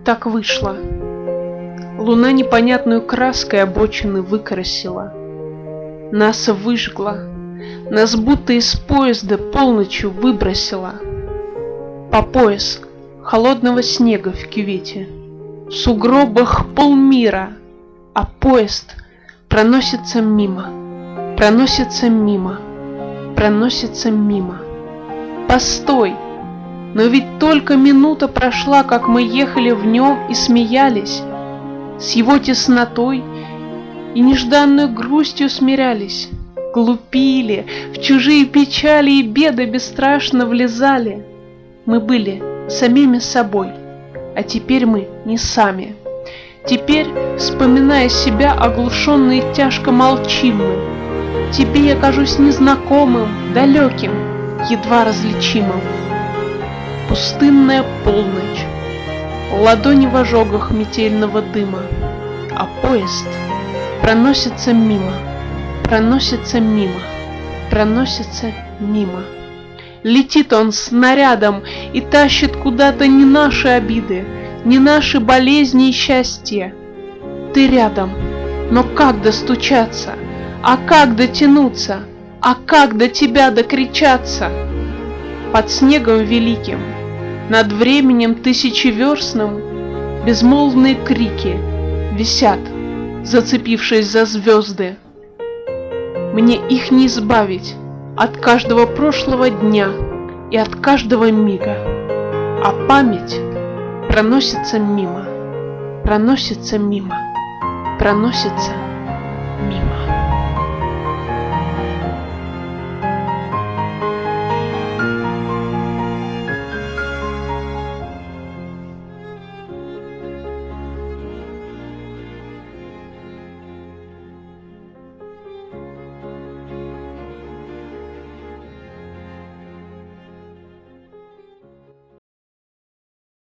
Так вышло. Луна непонятную краской обочины выкрасила. Нас выжгла, нас будто из поезда полночью выбросила. По пояс холодного снега в кювете, в сугробах полмира, а поезд проносится мимо, проносится мимо, проносится мимо. Постой! Но ведь только минута прошла, как мы ехали в нем и смеялись, с его теснотой и нежданной грустью смирялись, глупили, в чужие печали и беды бесстрашно влезали. Мы были самими собой, а теперь мы не сами. Теперь, вспоминая себя, оглушенные тяжко молчим мы. Тебе я кажусь незнакомым, далеким, едва различимым. Пустынная полночь, ладони в ожогах метельного дыма, а поезд проносится мимо, проносится мимо, проносится мимо. Летит он снарядом и тащит куда-то не наши обиды, не наши болезни и счастья. Ты рядом, но как достучаться, а как дотянуться, а как до тебя докричаться? Под снегом великим, над временем тысячеверстным, безмолвные крики висят, зацепившись за звезды. Мне их не избавить от каждого прошлого дня и от каждого мига, а память проносится мимо, проносится мимо, проносится мимо.